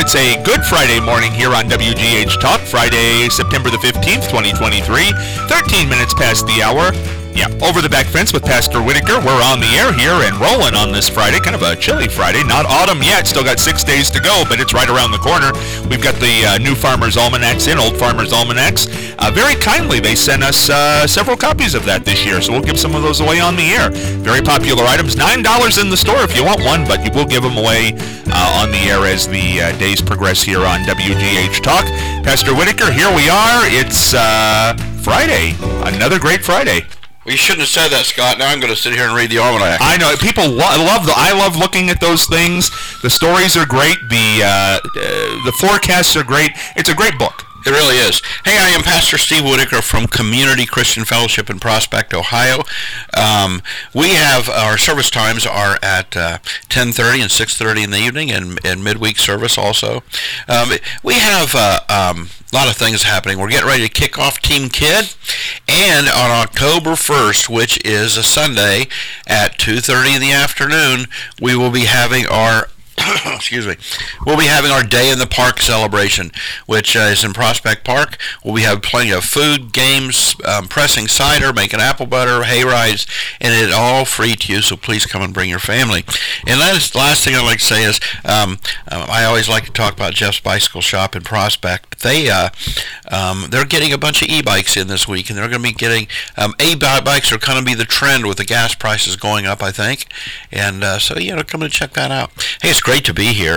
It's a Good Friday morning here on WGH Talk, Friday, September the 15th, 2023, 13 minutes past the hour. Yeah, Over the Back Fence with Pastor Whitaker. We're on the air here and rolling on this Friday, kind of a chilly Friday. Not autumn yet, still got 6 days to go, but it's right around the corner. We've got the New Farmer's Almanacs in, Old Farmer's Almanacs. Very kindly, they sent us several copies of that this year, so we'll give some of those away on the air. Very popular items, $9 in the store if you want one, but we'll give them away on the air as the days progress here on WGH Talk. Pastor Whitaker, here we are. It's Friday, another great Friday. Well, you shouldn't have said that, Scott. Now I'm going to sit here and read the almanac. I know. People I love looking at those things. The stories are great. The forecasts are great. It's a great book. It really is. Hey, I am Pastor Steve Whitaker from Community Christian Fellowship in Prospect, Ohio. We have our service times are at 10:30 and 6:30 in the evening, and midweek service also. We have a lot of things happening. We're getting ready to kick off Team Kid, and on October 1st, which is a Sunday, at 2:30 in the afternoon, we will be having our we'll be having our Day in the Park celebration, which is in Prospect Park. We'll be having plenty of food, games, pressing cider, making apple butter, hay rides, and it's all free to you, so please come and bring your family. And the last thing I'd like to say is, I always like to talk about Jeff's Bicycle Shop in Prospect. They're getting a bunch of e-bikes in this week, and they're going to be getting, e-bikes are going to be the trend with the gas prices going up, I think. And so, come and check that out. Hey, it's great to be here.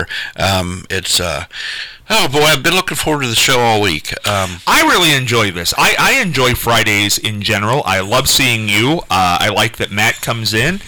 I've been looking forward to the show all week. I really enjoy this. I enjoy Fridays in general. I love seeing you. I like that Matt comes in.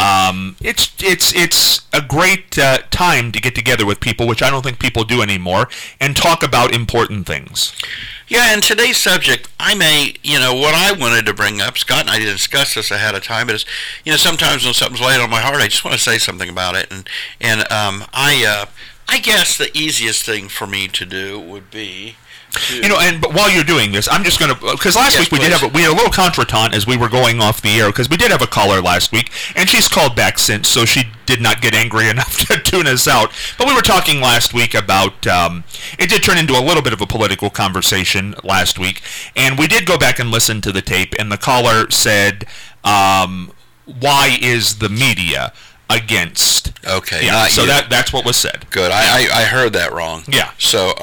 It's a great time to get together with people, which I don't think people do anymore, and talk about important things. Yeah, and today's subject, what I wanted to bring up, Scott and I didn't discuss this ahead of time, but it's, sometimes when something's laid on my heart, I just want to say something about it, and I guess the easiest thing for me to do would be but while you're doing this, I'm just going to, because last week we had a little contretemps as we were going off the air, because we did have a caller last week, and she's called back since, so she did not get angry enough to tune us out. But we were talking last week about, it did turn into a little bit of a political conversation last week, and we did go back and listen to the tape, and the caller said, why is the media against? Okay. Yeah, so that's what was said. Good. I heard that wrong. Yeah. So,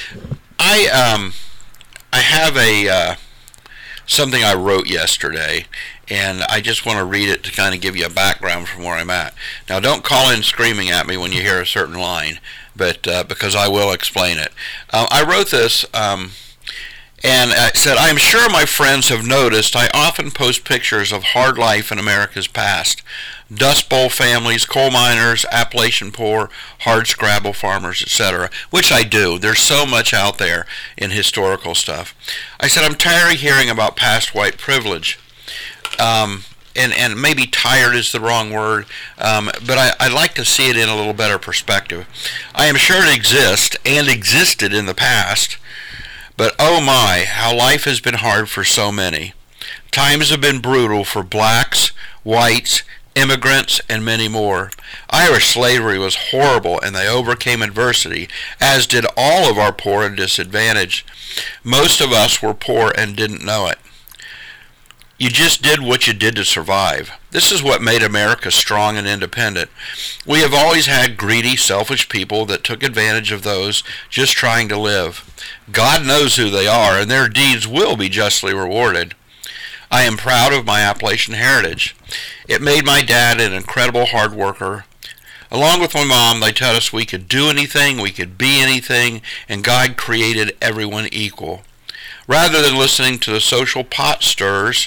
I have something I wrote yesterday, and I just want to read it to kind of give you a background from where I'm at. Now, don't call in screaming at me when you hear a certain line, but because I will explain it. I wrote this, and I said, I am sure my friends have noticed I often post pictures of hard life in America's past. Dust Bowl families, coal miners, Appalachian poor, hard scrabble farmers, etc., which I do. There's so much out there in historical stuff. I said, I'm tired of hearing about past white privilege. And maybe tired is the wrong word, but I like to see it in a little better perspective. I am sure it exists and existed in the past, but oh my, how life has been hard for so many. Times have been brutal for blacks, whites, immigrants, and many more. Irish slavery was horrible, and they overcame adversity, as did all of our poor and disadvantaged. Most of us were poor and didn't know it. You just did what you did to survive. This is what made America strong and independent. We have always had greedy, selfish people that took advantage of those just trying to live. God knows who they are, and their deeds will be justly rewarded. I am proud of my Appalachian heritage. It made my dad an incredible hard worker. Along with my mom, they taught us we could do anything, we could be anything, and God created everyone equal. Rather than listening to the social pot stirrers,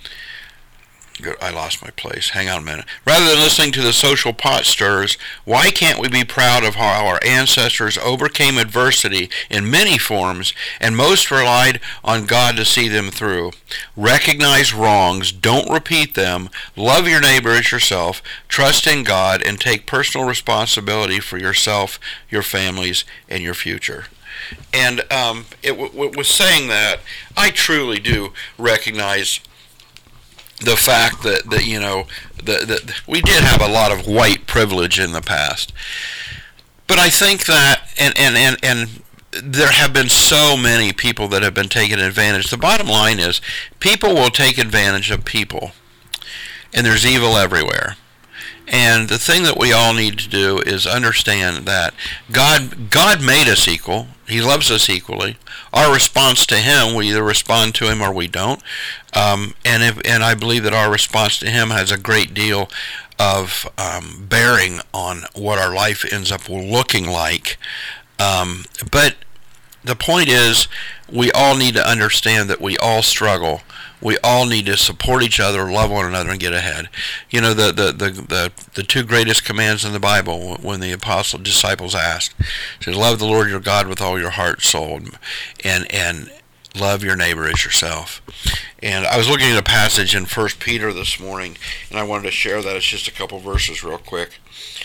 I lost my place. Hang on a minute. Rather than listening to the social pot stirrers, why can't we be proud of how our ancestors overcame adversity in many forms and most relied on God to see them through? Recognize wrongs, don't repeat them, love your neighbor as yourself, trust in God, and take personal responsibility for yourself, your families, and your future. And it was saying that I truly do recognize the fact that we did have a lot of white privilege in the past. But I think that, and there have been so many people that have been taken advantage. The bottom line is, people will take advantage of people, and there's evil everywhere. And the thing that we all need to do is understand that God made us equal. He loves us equally. Our response to Him, we either respond to Him or we don't. And I believe that our response to Him has a great deal of bearing on what our life ends up looking like. But the point is, we all need to understand that we all struggle. We all need to support each other, love one another, and get ahead. You know, the two greatest commands in the Bible, when the disciples asked, said, love the Lord your God with all your heart, soul, and love your neighbor as yourself. And I was looking at a passage in 1 Peter this morning, and I wanted to share that. It's just a couple verses real quick.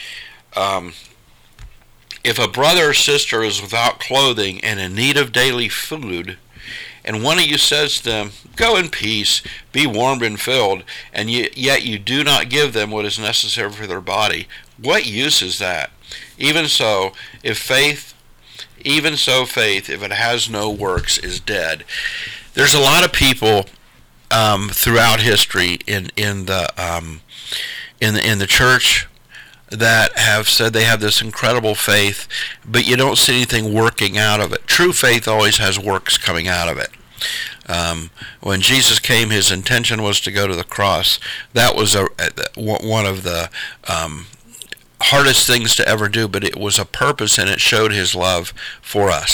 If a brother or sister is without clothing and in need of daily food, and one of you says to them, go in peace, be warmed and filled, and yet you do not give them what is necessary for their body, what use is that? Even so, faith, if it has no works, is dead. There's a lot of people throughout history in the church that have said they have this incredible faith, but you don't see anything working out of it. True faith always has works coming out of it. When Jesus came, his intention was to go to the cross. That was one of the hardest things to ever do, but it was a purpose, and it showed his love for us.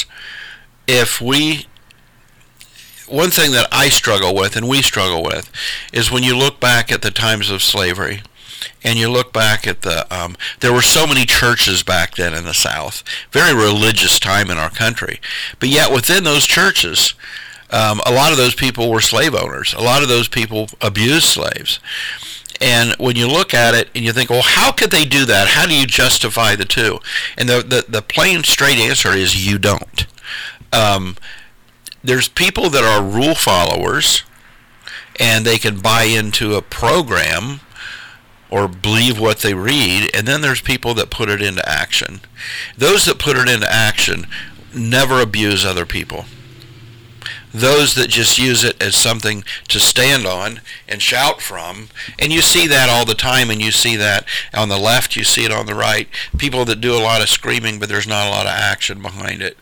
One thing that I struggle with, and we struggle with, is when you look back at the times of slavery, and you look back at there were so many churches back then in the South, very religious time in our country, but yet within those churches, a lot of those people were slave owners. A lot of those people abused slaves. And when you look at it and you think, well, how could they do that? How do you justify the two? And the plain, straight answer is you don't. There's people that are rule followers, and they can buy into a program or believe what they read, and then there's people that put it into action. Those that put it into action never abuse other people. Those that just use it as something to stand on and shout from, and you see that all the time, and you see that on the left, you see it on the right, people that do a lot of screaming, but there's not a lot of action behind it.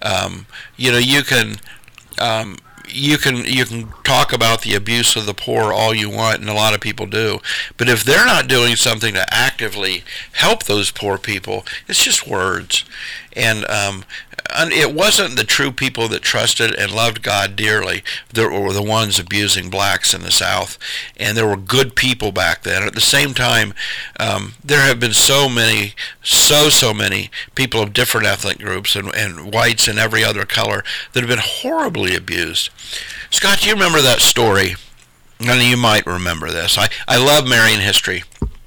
You can talk about the abuse of the poor all you want, and a lot of people do, but if they're not doing something to actively help those poor people, it's just words. And it wasn't the true people that trusted and loved God dearly that were the ones abusing blacks in the South, and there were good people back then. At the same time, there have been so many people of different ethnic groups and whites and every other color that have been horribly abused. Scott, do you remember that story? None of you might remember this. I love Marion history,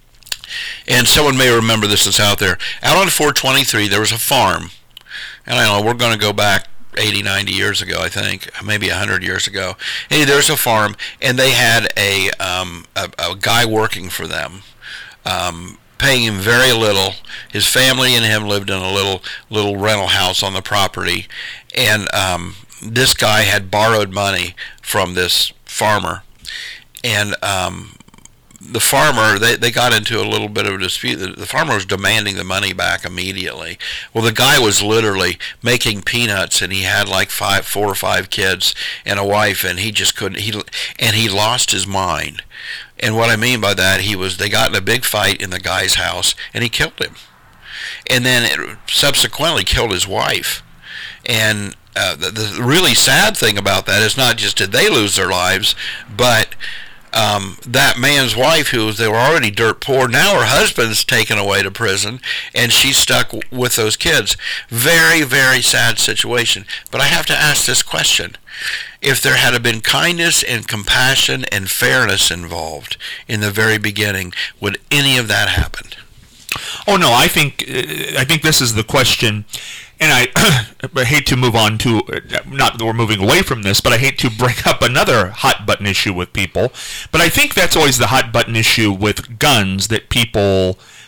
and someone may remember this that's out there. Out on 423, there was a farm. And I don't know, we're going to go back 80, 90 years ago, I think, maybe 100 years ago. Hey, there's a farm, and they had a guy working for them, paying him very little. His family and him lived in a little rental house on the property, and this guy had borrowed money from this farmer, and the farmer, they got into a little bit of a dispute. The farmer was demanding the money back immediately. Well, the guy was literally making peanuts, and he had like 4 or 5 kids and a wife, and he just couldn't. He lost his mind. And what I mean by that, they got in a big fight in the guy's house, and he killed him. And then it subsequently killed his wife. And the really sad thing about that is not just did they lose their lives, but that man's wife, they were already dirt poor, now her husband's taken away to prison, and she's stuck with those kids. Very, very sad situation. But I have to ask this question. If there had been kindness and compassion and fairness involved in the very beginning, would any of that happen? Oh no, I think this is the question, and I hate to move on to, not that we're moving away from this, but I hate to bring up another hot button issue with people, but I think that's always the hot button issue with guns that people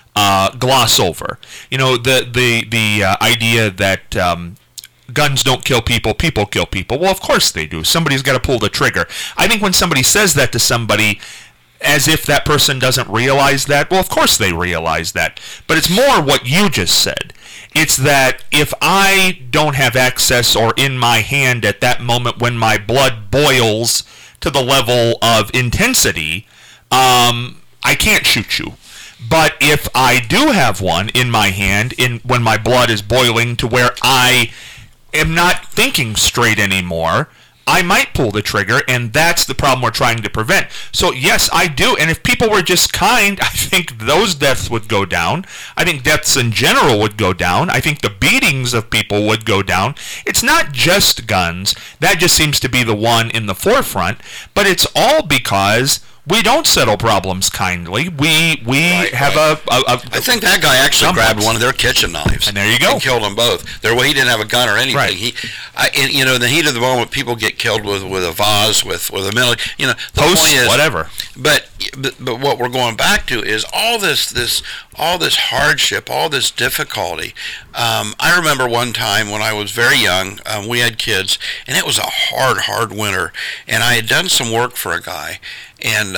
gloss over. The idea that guns don't kill people, people kill people. Well, of course they do. Somebody's got to pull the trigger. I think when somebody says that to somebody, as if that person doesn't realize that, well, of course they realize that. But it's more what you just said. It's that if I don't have access or in my hand at that moment when my blood boils to the level of intensity, I can't shoot you. But if I do have one in my hand when my blood is boiling to where I am not thinking straight anymore, I might pull the trigger, and that's the problem we're trying to prevent. So yes, I do, and if people were just kind, I think those deaths would go down. I think deaths in general would go down. I think the beatings of people would go down. It's not just guns. That just seems to be the one in the forefront, but it's all because we don't settle problems kindly. We have a I think that guy actually grabbed one of their kitchen knives. And there you go. And killed them both. He didn't have a gun or anything. Right. In the heat of the moment, people get killed with a vase, with a military. The Post, point is, whatever. But what we're going back to is all this hardship, all this difficulty. I remember one time when I was very young, we had kids, and it was a hard winter, and I had done some work for a guy, and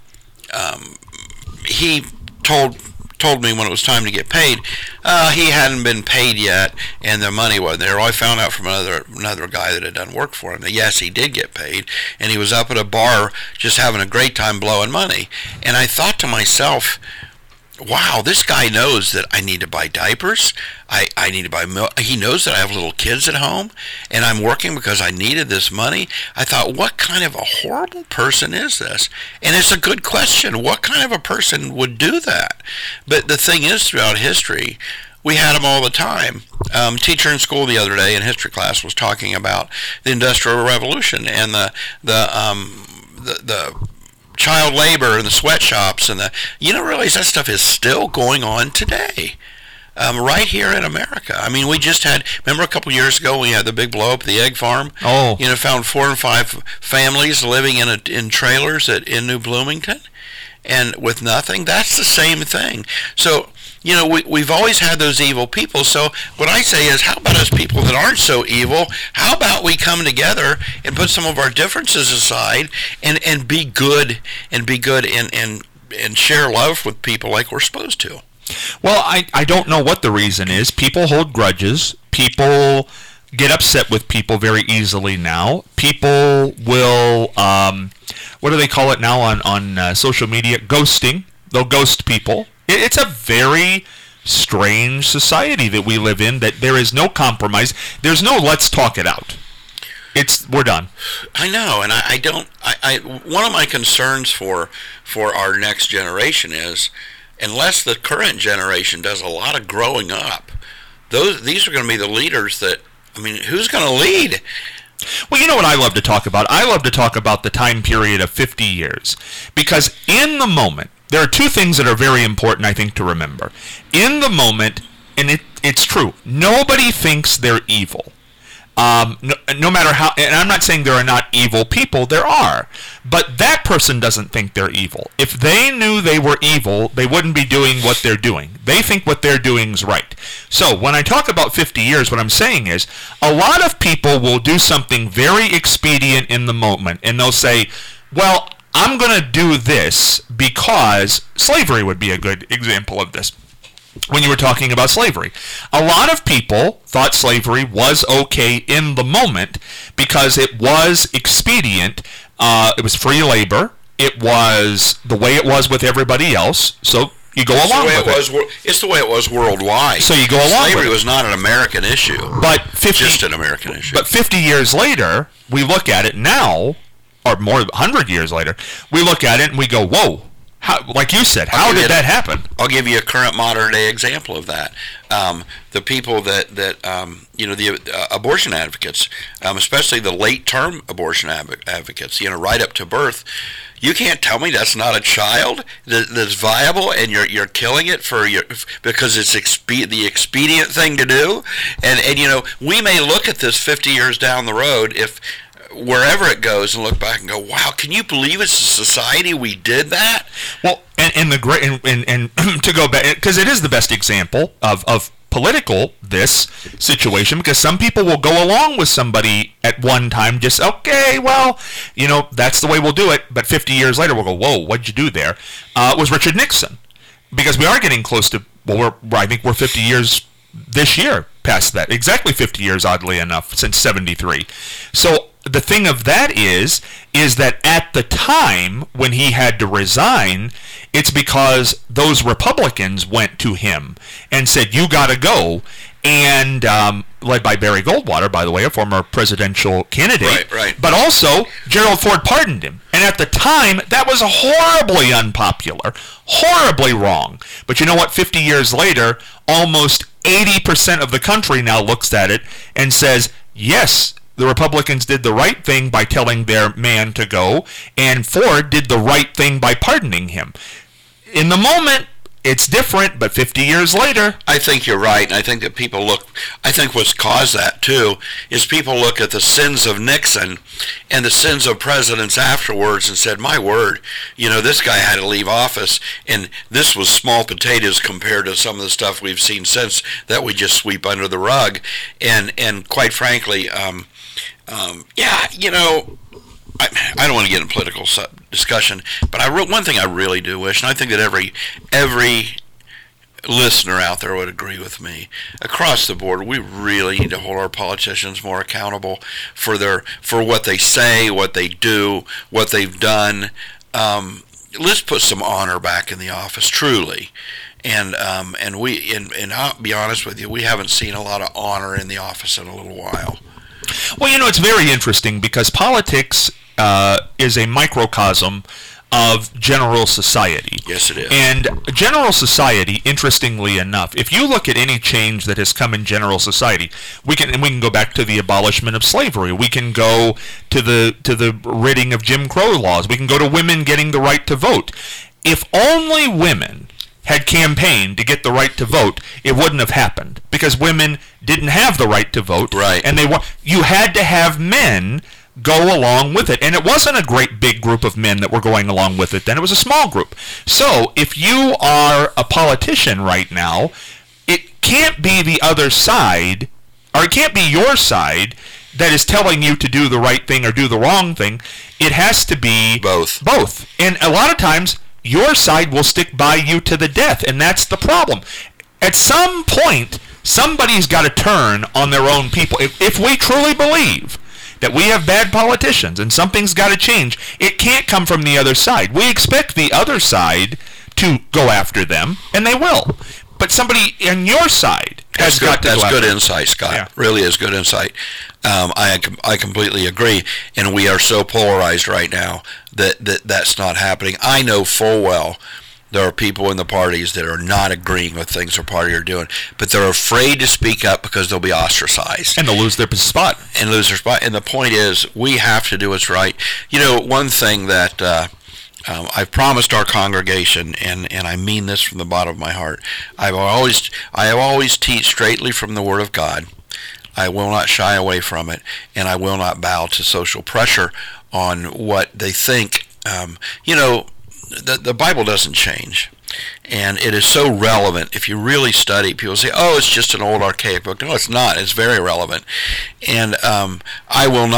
he told me when it was time to get paid, he hadn't been paid yet, and the money wasn't there. I found out from another guy that had done work for him that yes, he did get paid, and he was up at a bar just having a great time blowing money. And I thought to myself, wow, this guy knows that I need to buy diapers. I need to buy milk. He knows that I have little kids at home, and I'm working because I needed this money. I thought, what kind of a horrible person is this? And it's a good question. What kind of a person would do that? But the thing is, throughout history, we had them all the time. Teacher in school the other day in history class was talking about the Industrial Revolution and the child labor and the sweatshops and realize that stuff is still going on today, right here in America. I mean, we just remember a couple years ago we had the big blow up at the egg farm. Oh, found 4 and 5 families living in trailers in New Bloomington, and with nothing. That's the same thing. So we've always had those evil people. So what I say is, how about us people that aren't so evil? How about we come together and put some of our differences aside and be good and share love with people like we're supposed to? Well, I don't know what the reason is. People hold grudges. People get upset with people very easily now. People will, what do they call it now on social media? Ghosting. They'll ghost people. It's a very strange society that we live in, that there is no compromise. There's no let's talk it out. We're done. I know, and I don't. One of my concerns for our next generation is, unless the current generation does a lot of growing up, these are going to be the leaders that. I mean, who's going to lead? Well, you know what I love to talk about? I love to talk about the time period of 50 years, because in the moment, there are two things that are very important, I think, to remember. In the moment, and it's true, nobody thinks they're evil. No matter how, and I'm not saying there are not evil people, there are, but that person doesn't think they're evil. If they knew they were evil, they wouldn't be doing what they're doing. They think what they're doing is right. So when I talk about 50 years, what I'm saying is, a lot of people will do something very expedient in the moment, and they'll say, well, I'm going to do this because slavery would be a good example of this. When you were talking about slavery, a lot of people thought slavery was okay in the moment because it was expedient. It was free labor. It was the way it was with everybody else. So you go along with it. It's the way it was worldwide. So you go along with it. Slavery was not an American issue. Just an American issue. But 50 years later, we look at it now, or more than 100 years later, we look at it and we go, whoa. Like you said, how did that happen? I'll give you a current modern day example of that. The people the abortion advocates, especially the late term abortion advocates, right up to birth. You can't tell me that's not a child that's viable, and you're killing it because it's the expedient thing to do. And we may look at this 50 years down the road if wherever it goes and look back and go, wow, can you believe as a society we did that? Well, and the great and to go back, because it is the best example of political this situation, because some people will go along with somebody at one time, just okay, well, that's the way we'll do it, but 50 years later we'll go, whoa, what'd you do there? Was Richard Nixon, because we are getting close to, I think we're 50 years this year past that, exactly 50 years, oddly enough, since 73. So the thing of that is that at the time when he had to resign, it's because those Republicans went to him and said, you got to go. And led by Barry Goldwater, by the way, a former presidential candidate. Right. But also, Gerald Ford pardoned him. And at the time, that was horribly unpopular, horribly wrong. But you know what? 50 years later, almost 80% of the country now looks at it and says, yes, the Republicans did the right thing by telling their man to go, and Ford did the right thing by pardoning him. In the moment, it's different, but 50 years later... I think you're right, and I think that I think what's caused that, too, is people look at the sins of Nixon and the sins of presidents afterwards and said, my word, this guy had to leave office, and this was small potatoes compared to some of the stuff we've seen since that we just sweep under the rug. And quite frankly, I don't want to get in political discussion, but one thing I really do wish, and I think that every listener out there would agree with me, across the board, we really need to hold our politicians more accountable for what they say, what they do, what they've done. Let's put some honor back in the office, truly. And I'll be honest with you, we haven't seen a lot of honor in the office in a little while. Well, it's very interesting because politics is a microcosm of general society. Yes, it is. And general society, interestingly enough, if you look at any change that has come in general society, we can go back to the abolishment of slavery. We can go to the ridding of Jim Crow laws. We can go to women getting the right to vote. If only women had campaigned to get the right to vote, it wouldn't have happened, because women didn't have the right to vote. Right. And you had to have men go along with it. And it wasn't a great big group of men that were going along with it then. It was a small group. So if you are a politician right now, it can't be the other side, or it can't be your side that is telling you to do the right thing or do the wrong thing. It has to be both. And a lot of times, your side will stick by you to the death, and that's the problem. At some point, somebody's got to turn on their own people. If we truly believe that we have bad politicians and something's got to change, it can't come from the other side. We expect the other side to go after them, and they will. But somebody on your side has got to go after them. That's good insight, Scott. Yeah. Really is good insight. I completely agree, and we are so polarized right now that's not happening. I know full well there are people in the parties that are not agreeing with things their party are doing, but they're afraid to speak up because they'll be ostracized. And they'll lose their spot. And the point is, we have to do what's right. One thing that I've promised our congregation, and I mean this from the bottom of my heart, I have always teach straightly from the Word of God. I will not shy away from it, and I will not bow to social pressure on what they think. The Bible doesn't change, and it is so relevant. If you really study, people say, "Oh, it's just an old archaic book." No, it's not. It's very relevant, and I will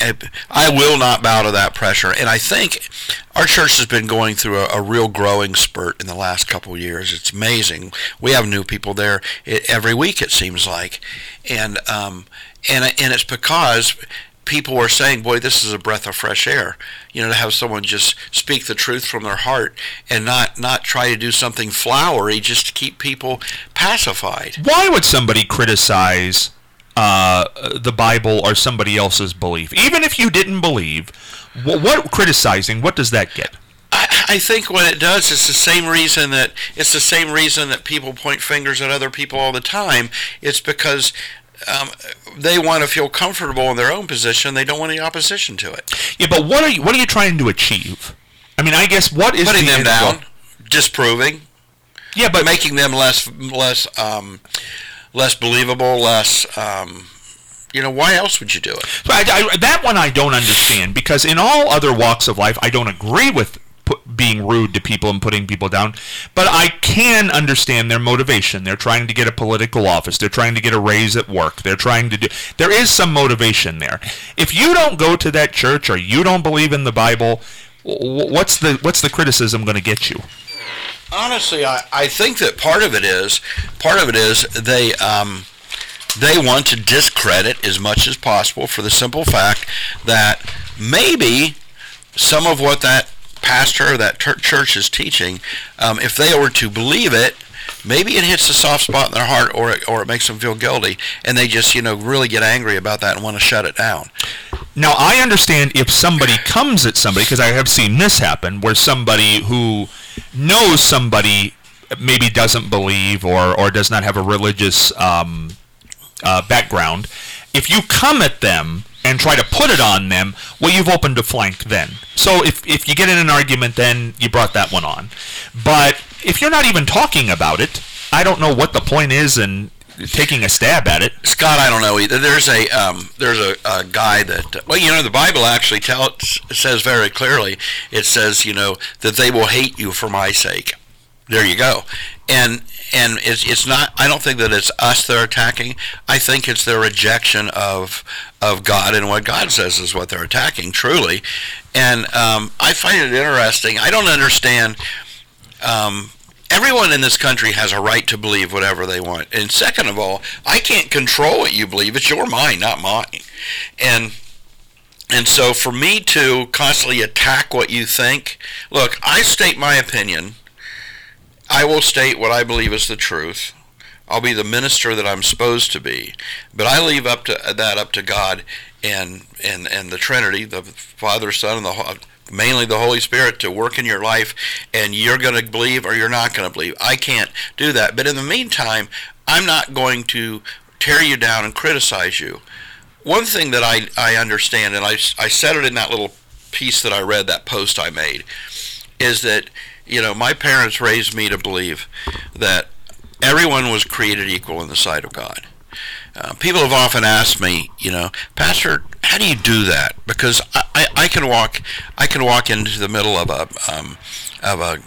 not bow to that pressure. And I think our church has been going through a real growing spurt in the last couple of years. It's amazing. We have new people there every week, it seems like, and it's because people are saying, boy, this is a breath of fresh air, to have someone just speak the truth from their heart and not try to do something flowery just to keep people pacified. Why would somebody criticize the Bible or somebody else's belief? Even if you didn't believe, what criticizing, what does that get? I think what it does is the same reason that people point fingers at other people all the time. It's because they want to feel comfortable in their own position. They don't want any opposition to it. Yeah, but what are you trying to achieve? I mean, I guess what is putting them down, disproving. Yeah, but making them less believable, less Why else would you do it? So that one I don't understand, because in all other walks of life, I don't agree with being rude to people and putting people down, but I can understand their motivation. They're trying to get a political office. They're trying to get a raise at work. There is some motivation there. If you don't go to that church or you don't believe in the Bible, what's the criticism going to get you? Honestly, I think that part of it is they want to discredit as much as possible, for the simple fact that maybe some of what that pastor or that church is teaching, if they were to believe it, maybe it hits a soft spot in their heart, or it makes them feel guilty, and they just really get angry about that and want to shut it down. Now, I understand if somebody comes at somebody, because I have seen this happen, where somebody who knows somebody maybe doesn't believe or does not have a religious background, if you come at them and try to put it on them, well, you've opened a flank then. So if you get in an argument, then you brought that one on. But if you're not even talking about it, I don't know what the point is in taking a stab at it. Scott, I don't know either. There's a guy that, the Bible actually says very clearly, it says, that they will hate you for my sake. There you go. And it's not, I don't think that it's us they're attacking. I think it's their rejection of God, and what God says is what they're attacking, truly. And I find it interesting. I don't understand. Everyone in this country has a right to believe whatever they want. And second of all, I can't control what you believe. It's your mind, not mine. And so for me to constantly attack what you think, look, I state my opinion. I will state what I believe is the truth. I'll be the minister that I'm supposed to be, but I leave up to God and the Trinity, the Father, Son, and mainly the Holy Spirit, to work in your life, and you're going to believe or you're not going to believe. I can't do that. But in the meantime, I'm not going to tear you down and criticize you. One thing that I understand, and I said it in that little piece that I read, that post I made, is that my parents raised me to believe that everyone was created equal in the sight of God. People have often asked me, Pastor, how do you do that? Because I can walk into the middle of a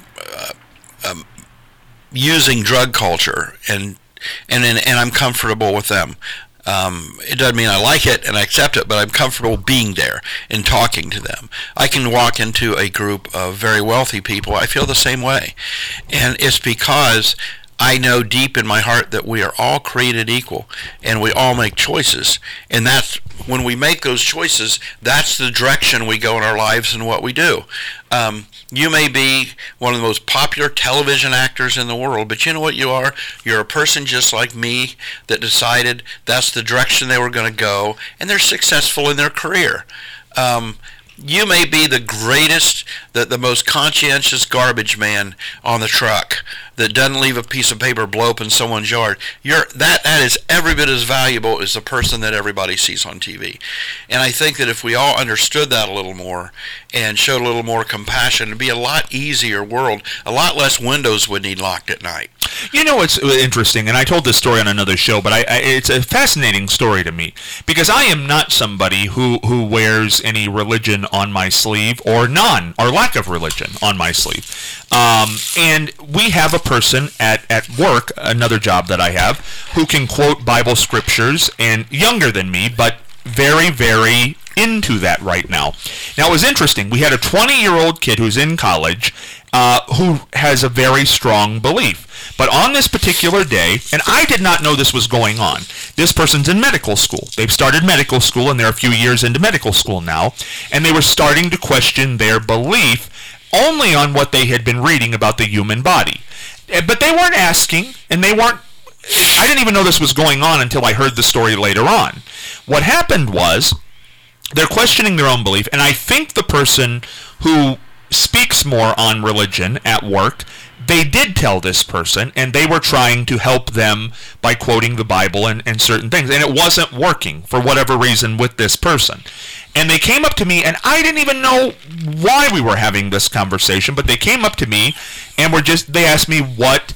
using drug culture, and I'm comfortable with them. It doesn't mean I like it and I accept it, but I'm comfortable being there and talking to them. I can walk into a group of very wealthy people. I feel the same way. And it's because I know deep in my heart that we are all created equal, and we all make choices. And that's when we make those choices, that's the direction we go in our lives and what we do. You may be one of the most popular television actors in the world, but you know what you are? You're a person just like me that decided that's the direction they were going to go, and they're successful in their career. You may be the greatest, the most conscientious garbage man on the truck that doesn't leave a piece of paper blow up in someone's yard. That is every bit as valuable as the person that everybody sees on TV. And I think that if we all understood that a little more and showed a little more compassion, it'd be a lot easier world. A lot less windows would need locked at night. It's interesting, and I told this story on another show, but it's a fascinating story to me, because I am not somebody who wears any religion on my sleeve, or none, or lack of religion on my sleeve. And we have a person at work, another job that I have, who can quote Bible scriptures, and younger than me, but very, very into that right now. Now, it was interesting. We had a 20-year-old kid who's in college who has a very strong belief. But on this particular day, and I did not know this was going on, this person's in medical school. They've started medical school, and they're a few years into medical school now, and they were starting to question their belief only on what they had been reading about the human body. But they weren't asking, and I didn't even know this was going on until I heard the story later on. What happened was, they're questioning their own belief, and I think the person who speaks more on religion at work, they did tell this person, and they were trying to help them by quoting the Bible and certain things, and it wasn't working for whatever reason with this person. And they came up to me, and I didn't even know why we were having this conversation, but they came up to me and they asked me what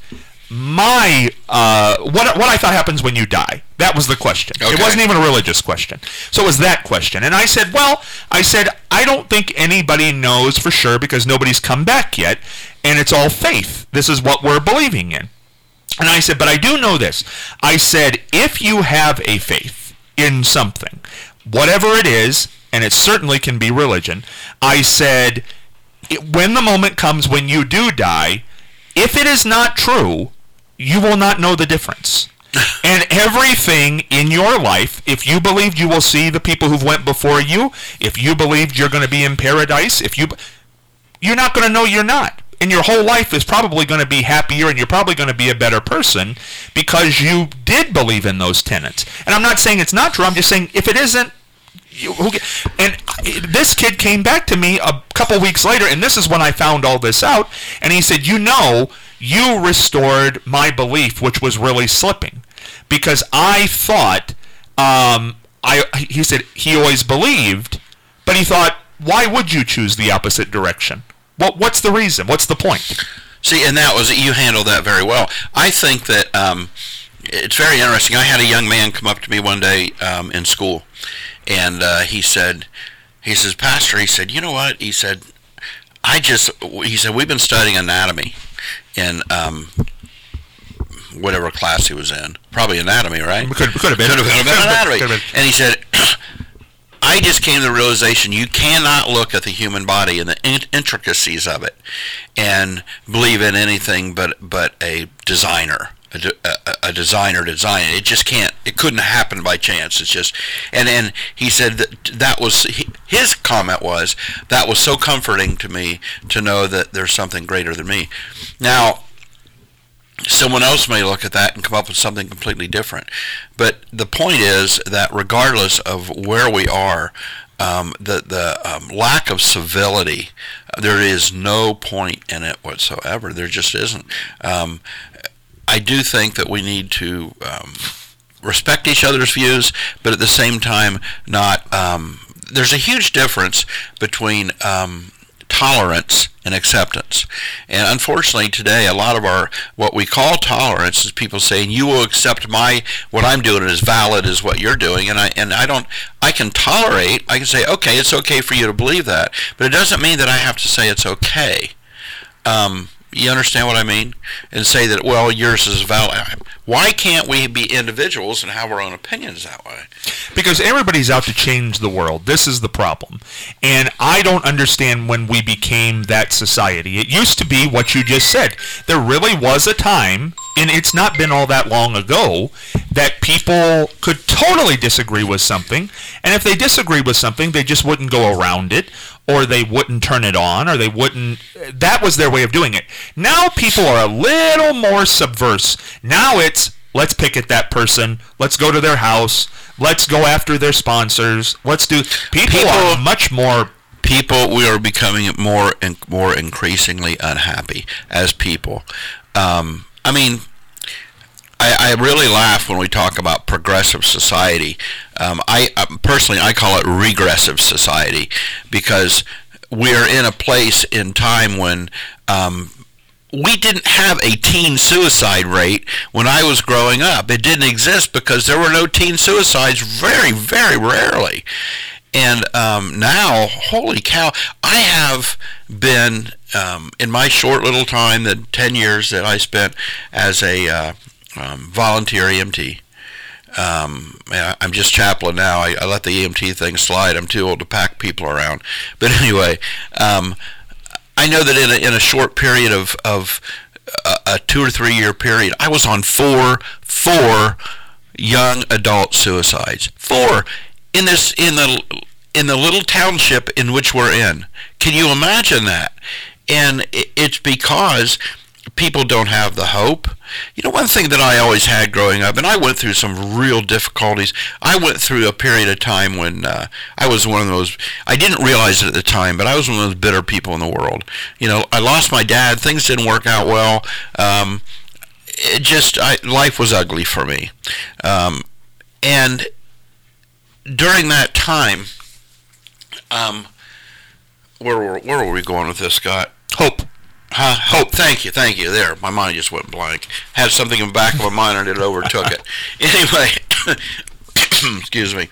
what I thought happens when you die. That was the question. Okay. It wasn't even a religious question. So it was that question. And I said, I don't think anybody knows for sure because nobody's come back yet, and it's all faith. This is what we're believing in. And I said, but I do know this. I said, if you have a faith in something, whatever it is, and it certainly can be religion, I said, when the moment comes when you do die, if it is not true, you will not know the difference. And everything in your life, if you believed you will see the people who've went before you, if you believed you're going to be in paradise, you're not going to know you're not. And your whole life is probably going to be happier, and you're probably going to be a better person because you did believe in those tenets. And I'm not saying it's not true. I'm just saying if it isn't, and this kid came back to me a couple weeks later, and this is when I found all this out, and he said, you restored my belief, which was really slipping, because I thought, he said he always believed, but he thought, why would you choose the opposite direction? What's the reason? What's the point? See, and you handled that very well. I think that it's very interesting. I had a young man come up to me one day in school, and he says, Pastor, he said, you know what? He said, we've been studying anatomy in whatever class he was in. Probably anatomy, right? Could have been. Could have been anatomy. And he said, I just came to the realization you cannot look at the human body and the intricacies of it and believe in anything but a designer. A designer design. It just can't. It couldn't happen by chance. It's just, and he said that was his comment was that was so comforting to me to know that there's something greater than me. Now, someone else may look at that and come up with something completely different. But the point is that regardless of where we are, the lack of civility, there is no point in it whatsoever. There just isn't. I do think that we need to respect each other's views, but at the same time not. There's a huge difference between tolerance and acceptance. And unfortunately today, a lot of what we call tolerance is people saying, you will accept what I'm doing is valid as what you're doing, and I can tolerate, I can say, okay, it's okay for you to believe that, but it doesn't mean that I have to say it's okay. You understand what I mean? And say that, well, yours is valid. Why can't we be individuals and have our own opinions that way? Because everybody's out to change the world. This is the problem. And I don't understand when we became that society. It used to be what you just said. There really was a time, and it's not been all that long ago, that people could totally disagree with something. And if they disagree with something, they just wouldn't go around it, or they wouldn't turn it on, or they wouldn't. That was their way of doing it. Now people are a little more subversive. Now it's, let's pick at that person, let's go to their house, let's go after their sponsors, let's do. People are much more. We are becoming more and more increasingly unhappy as people. I mean, I really laugh when we talk about progressive society. I personally call it regressive society, because we're in a place in time when we didn't have a teen suicide rate when I was growing up. It didn't exist because there were no teen suicides very, very rarely. And now, holy cow, I have been, in my short little time, the 10 years that I spent as a volunteer EMT. I'm just chaplain now. I let the EMT thing slide. I'm too old to pack people around. But anyway, I know that in a short period of a 2 or 3 year period, I was on four young adult suicides. 4 in the little township in which we're in. Can you imagine that? And it's because people don't have the hope. You know, one thing that I always had growing up, and I went through some real difficulties. I went through a period of time when I was one of those, I didn't realize it at the time, but I was one of those bitter people in the world. You know, I lost my dad. Things didn't work out well. Life was ugly for me. And during that time, where were we going with this, Scott? Hope. Hope. Thank you. There, my mind just went blank. Had something in the back of my mind and it overtook it. Anyway, excuse me.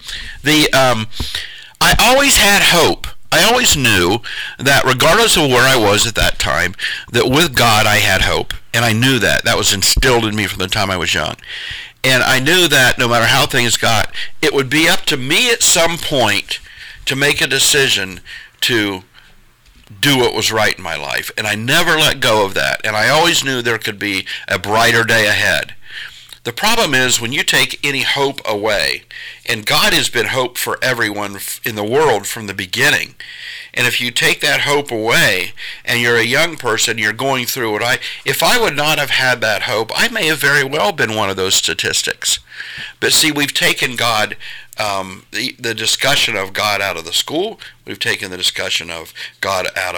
I always had hope. I always knew that regardless of where I was at that time, that with God I had hope. And I knew that. That was instilled in me from the time I was young. And I knew that no matter how things got, it would be up to me at some point to make a decision to do what was right in my life. And I never let go of that. And I always knew there could be a brighter day ahead. The problem is when you take any hope away, and God has been hope for everyone in the world from the beginning, and if you take that hope away, and you're a young person, you're going through if I would not have had that hope, I may have very well been one of those statistics. But see, we've taken God, the discussion of God out of the school. We've taken the discussion of God out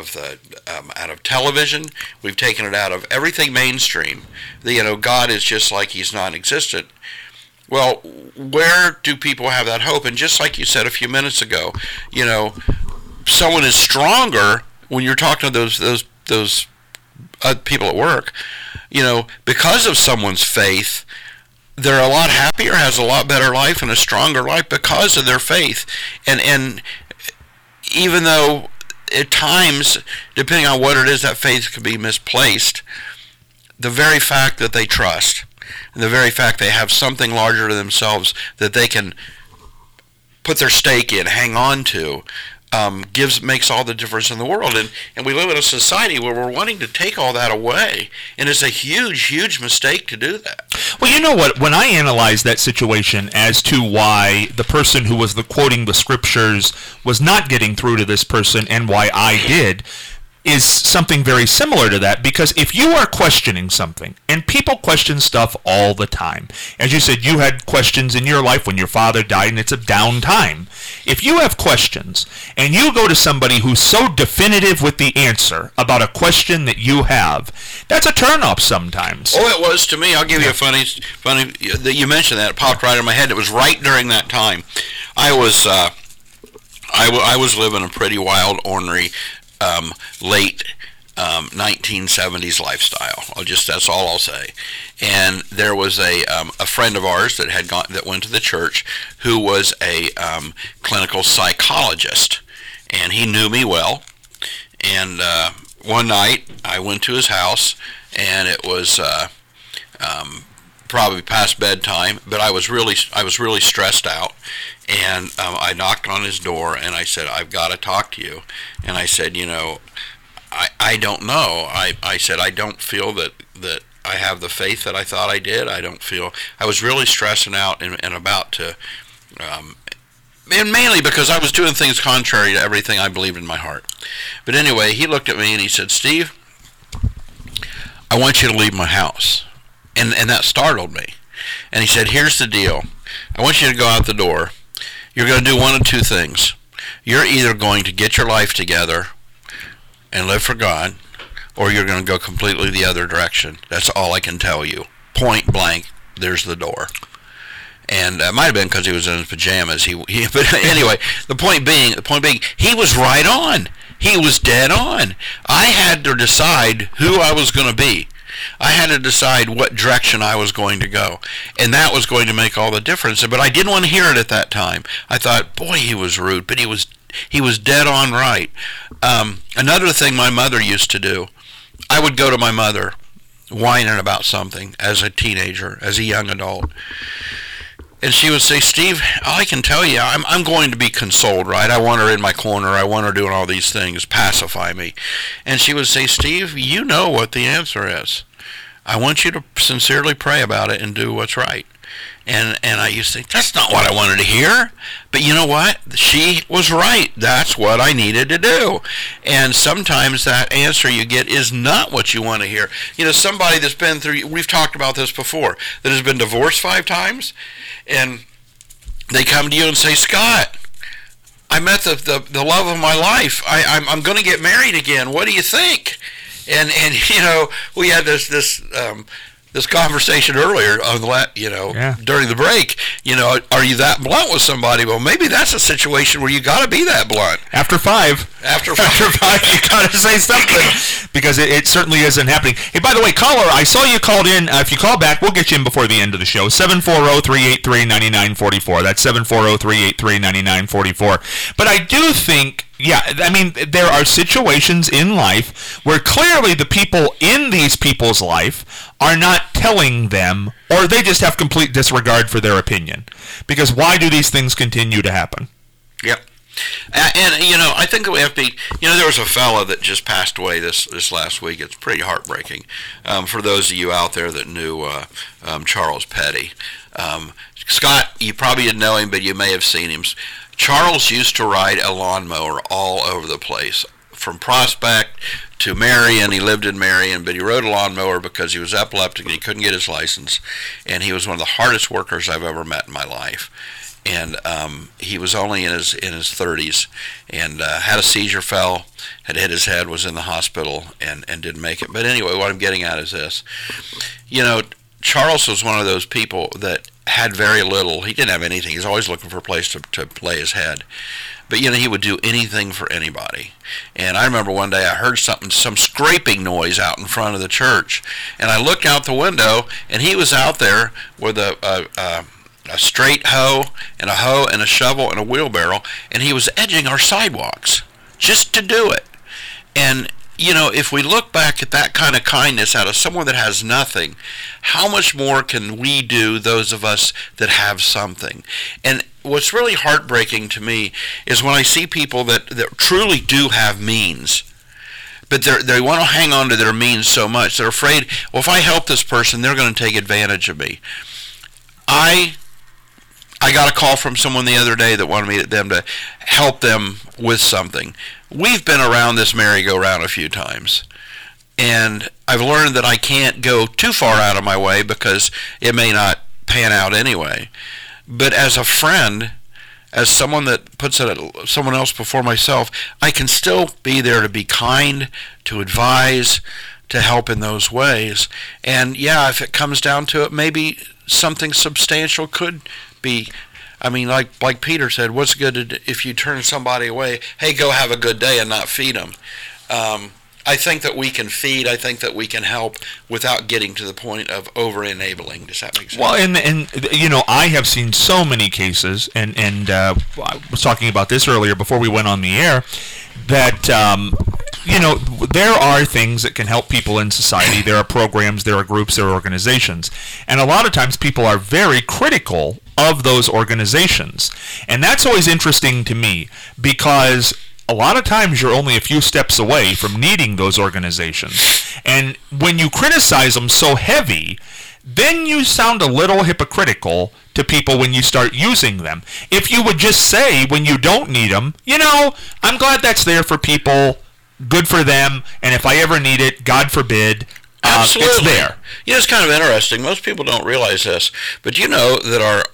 of television. We've taken it out of everything mainstream. God is just like He's non-existent. Well, where do people have that hope? And just like you said a few minutes ago, someone is stronger when you're talking to those people at work. Because of someone's faith, they're a lot happier, has a lot better life, and a stronger life because of their faith. And even though at times, depending on what it is, that faith could be misplaced, the very fact that they trust, and the very fact they have something larger to themselves that they can put their stake in, hang on to, makes all the difference in the world. And we live in a society where we're wanting to take all that away, and it's a huge, huge mistake to do that. Well, you know what? When I analyze that situation as to why the person who was quoting the scriptures was not getting through to this person and why I did, is something very similar to that. Because if you are questioning something, and people question stuff all the time, as you said, you had questions in your life when your father died and it's a down time. If you have questions and you go to somebody who's so definitive with the answer about a question that you have, that's a turn-off sometimes. Oh, it was to me. I'll give you a funny that you mentioned that. It popped right in my head. It was right during that time. I was living a pretty wild, ornery, late 1970s lifestyle. That's all I'll say. And there was a friend of ours that went to the church who was a clinical psychologist, and he knew me well. And one night I went to his house, and it was probably past bedtime, but I was really stressed out, and I knocked on his door, and I said, "I've got to talk to you." And I said, I don't know. I said, I don't feel that I have the faith that I thought I did. I was really stressing out and about to, and mainly because I was doing things contrary to everything I believed in my heart. But anyway, he looked at me and he said, "Steve, I want you to leave my house." And that startled me. And he said, "Here's the deal. I want you to go out the door. You're going to do one of two things. You're either going to get your life together and live for God, or you're going to go completely the other direction. That's all I can tell you. Point blank, there's the door." And it might have been because he was in his pajamas. But anyway, the point being, he was right on. He was dead on. I had to decide who I was going to be. I had to decide what direction I was going to go. And that was going to make all the difference. But I didn't want to hear it at that time. I thought, boy, he was rude. But he was dead on right. Another thing my mother used to do, I would go to my mother whining about something as a teenager, as a young adult. And she would say, "Steve, I can tell you, I'm going to be consoled, right? I want her in my corner. I want her doing all these things, pacify me." And she would say, "Steve, you know what the answer is. I want you to sincerely pray about it and do what's right." And I used to think, that's not what I wanted to hear. But you know what? She was right. That's what I needed to do. And sometimes that answer you get is not what you want to hear. Somebody that's been through, we've talked about this before, that has been divorced 5 times, and they come to you and say, "Scott, I met the love of my life. I'm going to get married again. What do you think?" And we had this conversation earlier on during the break. Are you that blunt with somebody? Well, maybe that's a situation where you got to be that blunt. After 5. After 5, you gotta say something, because it certainly isn't happening. Hey, by the way, caller, I saw you called in. If you call back, we'll get you in before the end of the show. 740-383-9944. That's 740-383-9944. But I do think, there are situations in life where clearly the people in these people's life are not telling them, or they just have complete disregard for their opinion. Because why do these things continue to happen? Yep. And I think that we have to be, there was a fellow that just passed away this last week. It's pretty heartbreaking. For those of you out there that knew Charles Petty. Scott, you probably didn't know him, but you may have seen him. Charles used to ride a lawnmower all over the place, from Prospect to Marion. He lived in Marion, but he rode a lawnmower because he was epileptic and he couldn't get his license. And he was one of the hardest workers I've ever met in my life. And he was only in his 30s, and had a seizure, fell, had hit his head, was in the hospital, and didn't make it. But anyway, what I'm getting at is this. Charles was one of those people that had very little. He didn't have anything. He was always looking for a place to lay his head. But, he would do anything for anybody. And I remember one day I heard some scraping noise out in front of the church. And I looked out the window, and he was out there with a straight hoe and a shovel and a wheelbarrow, and he was edging our sidewalks just to do it. And if we look back at that kind of kindness out of someone that has nothing, how much more can we do, those of us that have something? And what's really heartbreaking to me is when I see people that truly do have means, but they want to hang on to their means so much, they're afraid, well, if I help this person, they're going to take advantage of me. I got a call from someone the other day that wanted them to help them with something. We've been around this merry-go-round a few times, and I've learned that I can't go too far out of my way because it may not pan out anyway. But as a friend, as someone that puts someone else before myself, I can still be there to be kind, to advise, to help in those ways. And if it comes down to it, maybe something substantial could be. I mean, like Peter said, what's good if you turn somebody away? Hey, go have a good day, and not feed them. I think that we can feed. I think that we can help without getting to the point of over-enabling. Does that make sense? Well, and I have seen so many cases, and I was talking about this earlier before we went on the air, that there are things that can help people in society. There are programs, there are groups, there are organizations. And a lot of times people are very critical of those organizations. And that's always interesting to me, because a lot of times you're only a few steps away from needing those organizations. And when you criticize them so heavy, then you sound a little hypocritical to people when you start using them. If you would just say when you don't need them, I'm glad that's there for people, good for them, and if I ever need it, God forbid, Absolutely. It's there. It's kind of interesting. Most people don't realize this, but that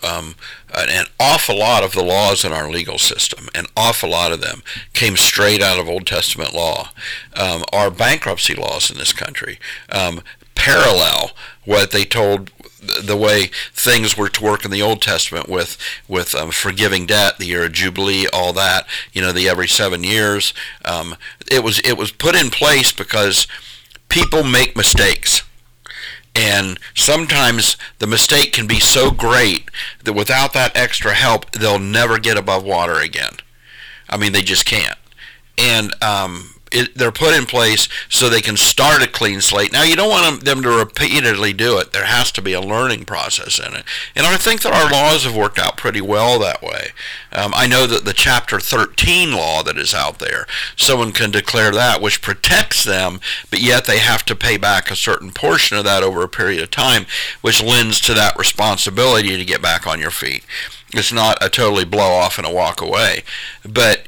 an awful lot of the laws in our legal system, an awful lot of them came straight out of Old Testament law. Our bankruptcy laws in this country parallel what they told the way things were to work in the Old Testament with forgiving debt, the year of Jubilee, all that. The every 7 years. It was put in place because people make mistakes, and sometimes the mistake can be so great that without that extra help, they'll never get above water again. I mean, they just can't. And they're put in place so they can start a clean slate. Now, you don't want them to repeatedly do it. There has to be a learning process in it. And I think that our laws have worked out pretty well that way. I know that the Chapter 13 law that is out there, someone can declare that, which protects them, but yet they have to pay back a certain portion of that over a period of time, which lends to that responsibility to get back on your feet. It's not a totally blow off and a walk away. But,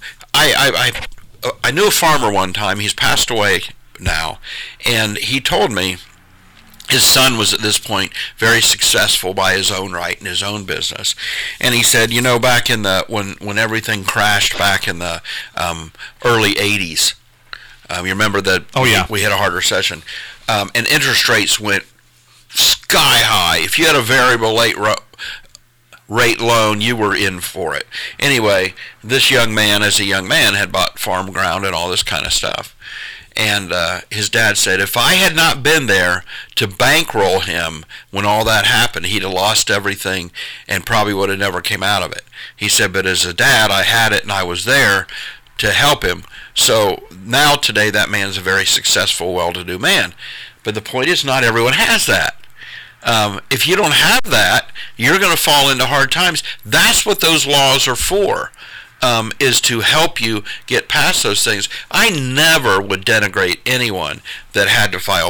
I knew a farmer one time. He's passed away now, and he told me his son was at this point very successful by his own right in his own business, and he said, back in the when everything crashed back in the early '80s, you remember that? Oh yeah, we had a hard recession, and interest rates went sky high. If you had a variable rate loan, you were in for it. Anyway, this young man, as a young man, had bought farm ground and all this kind of stuff. And his dad said, if I had not been there to bankroll him when all that happened, he'd have lost everything and probably would have never came out of it. He said, but as a dad, I had it and I was there to help him. So now today that man's a very successful, well-to-do man. But the point is, not everyone has that. If you don't have that, you're going to fall into hard times. That's what those laws are for. Is to help you get past those things. I never would denigrate anyone that had to file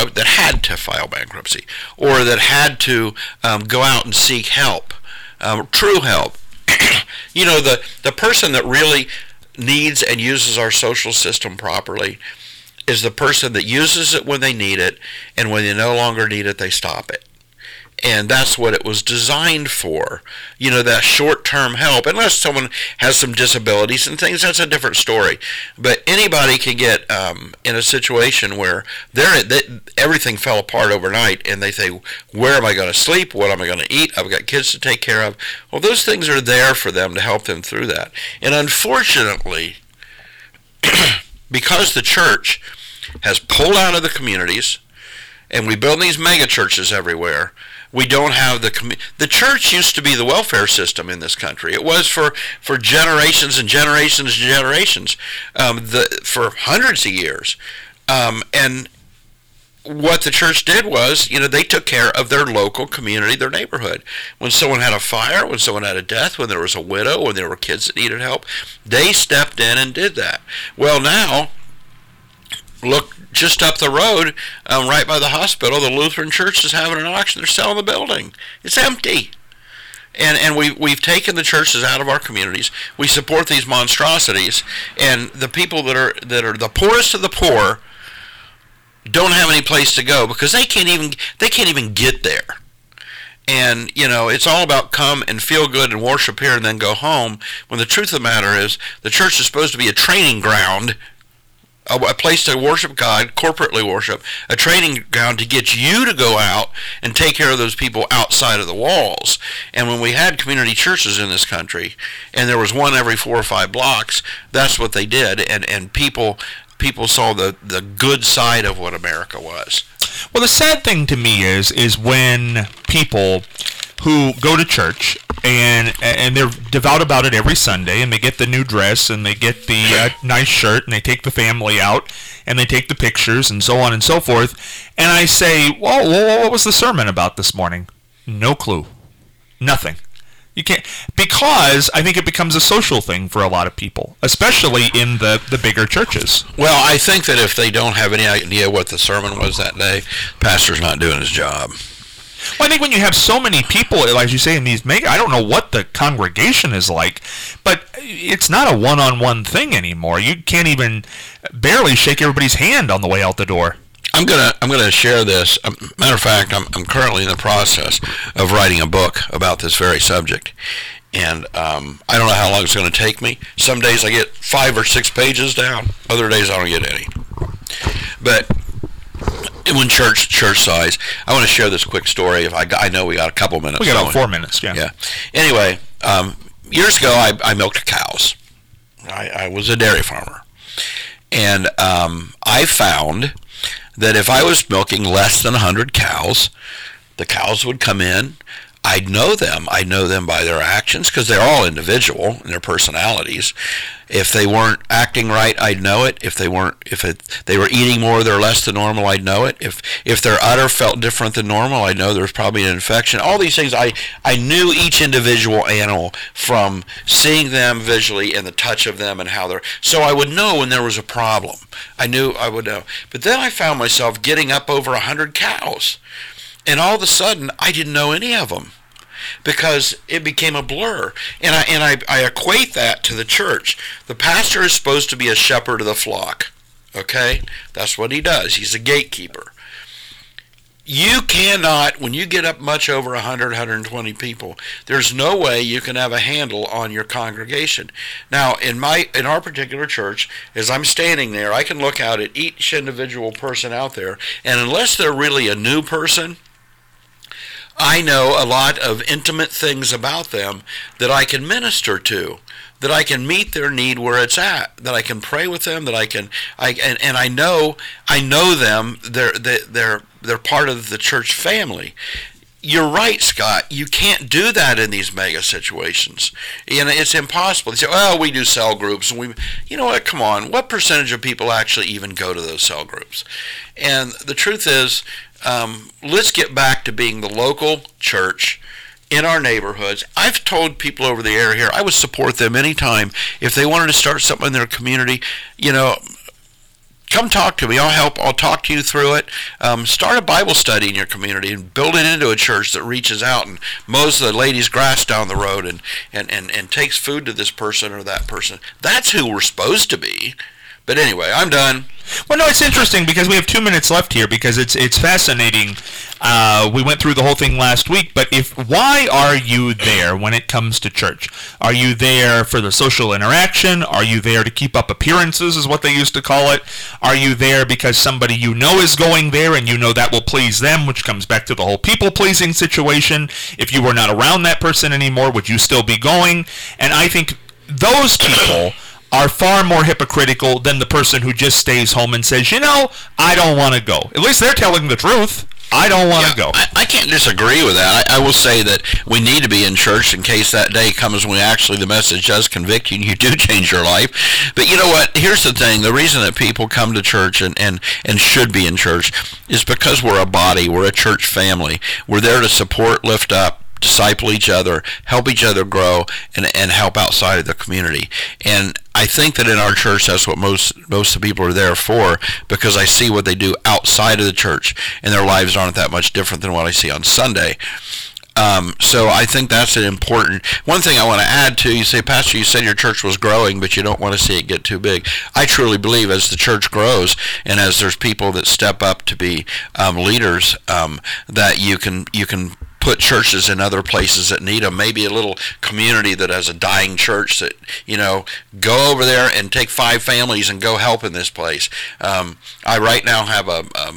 bankruptcy, or that had to go out and seek help, true help. You know, the person that really needs and uses our social system properly is the person that uses it when they need it, and when they no longer need it, they stop it. And that's what it was designed for. You know, that short-term help. Unless someone has some disabilities and things, that's a different story. But anybody can get in a situation where everything fell apart overnight, and they say, where am I going to sleep? What am I going to eat? I've got kids to take care of. Well, those things are there for them to help them through that. And unfortunately, because the church has pulled out of the communities, and we build these mega churches everywhere, we don't have the church used to be the welfare system in this country. It was for generations and generations and generations, for hundreds of years. And what the church did was, you know, they took care of their local community, their neighborhood. When someone had a fire, when someone had a death, when there was a widow, when there were kids that needed help, they stepped in and did that. Well, now, look just up the road, right by the hospital, the Lutheran Church is having an auction. They're selling the building. It's empty. And we've taken the churches out of our communities. We support these monstrosities, and the people that are the poorest of the poor don't have any place to go because they can't even get there. And, you know, it's all about come and feel good and worship here and then go home, when the truth of the matter is the church is supposed to be a training ground, a place to worship God, corporately worship, a training ground to get you to go out and take care of those people outside of the walls. And when we had community churches in this country, and there was one every 4 or 5 blocks, that's what they did, and people saw the good side of what America was. Well, the sad thing to me is when people who go to church and they're devout about it every Sunday, and they get the new dress, and they get the nice shirt, and they take the family out, and they take the pictures, and so on and so forth, and I say, well, what was the sermon about this morning? No clue. Nothing. You can't, because I think it becomes a social thing for a lot of people, especially in the bigger churches. Well, I think that if they don't have any idea what the sermon was that day, pastor's not doing his job. Well, I think when you have so many people, as you say, in these mega, I don't know what the congregation is like, but it's not a one-on-one thing anymore. You can't even barely shake everybody's hand on the way out the door. I'm gonna share this. Matter of fact, I'm currently in the process of writing a book about this very subject, and I don't know how long it's going to take me. Some days I get 5 or 6 pages down. Other days I don't get any. But when church size, I want to share this quick story. I know we got a couple minutes. We got about 4 minutes. Yeah. Yeah. Anyway, years ago I milked cows. I was a dairy farmer, and I found that if I was milking less than 100 cows, the cows would come in. I'd know them. I'd know them by their actions, because they're all individual in their personalities. If they weren't acting right, I'd know it. If they were eating more or less than normal, I'd know it. If their udder felt different than normal, I'd know there was probably an infection. All these things, I knew each individual animal from seeing them visually and the touch of them and how they're. So I would know when there was a problem. I would know. But then I found myself getting up over 100 cows. And all of a sudden, I didn't know any of them, because it became a blur. And I equate that to the church. The pastor is supposed to be a shepherd of the flock. Okay? That's what he does. He's a gatekeeper. You cannot, when you get up much over 100, 120 people, there's no way you can have a handle on your congregation. Now, in our particular church, as I'm standing there, I can look out at each individual person out there, and unless they're really a new person, I know a lot of intimate things about them that I can minister to, that I can meet their need where it's at, that I can pray with them, that I know them. They're part of the church family. You're right, Scott. You can't do that in these mega situations. And it's impossible. They say, "Oh, we do cell groups." And you know what? Come on. What percentage of people actually even go to those cell groups? And the truth is, let's get back to being the local church in our neighborhoods. I've told people over the air here, I would support them anytime if they wanted to start something in their community. Come talk to me. I'll help. I'll talk to you through it. Start a Bible study in your community and build it into a church that reaches out and mows the lady's grass down the road and takes food to this person or that person. That's who we're supposed to be. But anyway, I'm done. Well, no, it's interesting because we have 2 minutes left here because it's fascinating. We went through the whole thing last week, but why are you there when it comes to church? Are you there for the social interaction? Are you there to keep up appearances, is what they used to call it? Are you there because somebody you know is going there and you know that will please them, which comes back to the whole people-pleasing situation? If you were not around that person anymore, would you still be going? And I think those people are far more hypocritical than the person who just stays home and says, I don't want to go. At least they're telling the truth. I don't want to go. I can't disagree with that. I will say that we need to be in church in case that day comes when actually the message does convict you and you do change your life. But you know what? Here's the thing. The reason that people come to church and should be in church is because we're a body. We're a church family. We're there to support, lift up, disciple each other, help each other grow, and help outside of the community. And I think that in our church, that's what most of the people are there for, because I see what they do outside of the church, and their lives aren't that much different than what I see on Sunday. So I think that's an important. One thing I want to add to, you say, Pastor, you said your church was growing, but you don't want to see it get too big. I truly believe as the church grows and as there's people that step up to be leaders, that you can put churches in other places that need them. Maybe a little community that has a dying church that, go over there and take 5 families and go help in this place. I right now have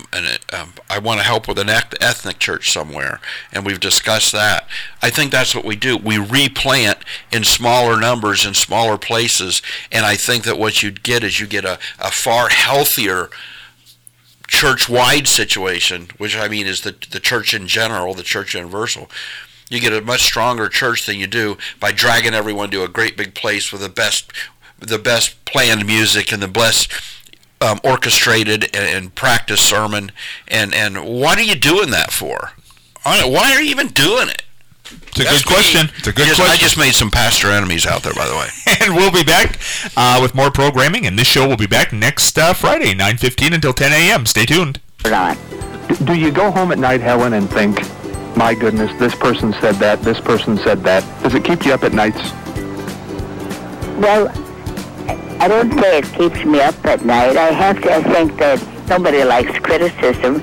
I want to help with an ethnic church somewhere, and we've discussed that. I think that's what we do. We replant in smaller numbers in smaller places, and I think that what you get is a far healthier church-wide situation, which I mean is the church in general, the church universal. You get a much stronger church than you do by dragging everyone to a great big place with the best planned music and the best orchestrated and practiced sermon. And what are you doing that for? Why are you even doing it? It's a good question. I just made some pastor enemies out there, by the way. And we'll be back with more programming, and this show will be back next Friday, 9:15 until 10 a.m. Stay tuned. Do you go home at night, Helen, and think, my goodness, this person said that, this person said that? Does it keep you up at nights? Well, I don't say it keeps me up at night. I think that nobody likes criticism,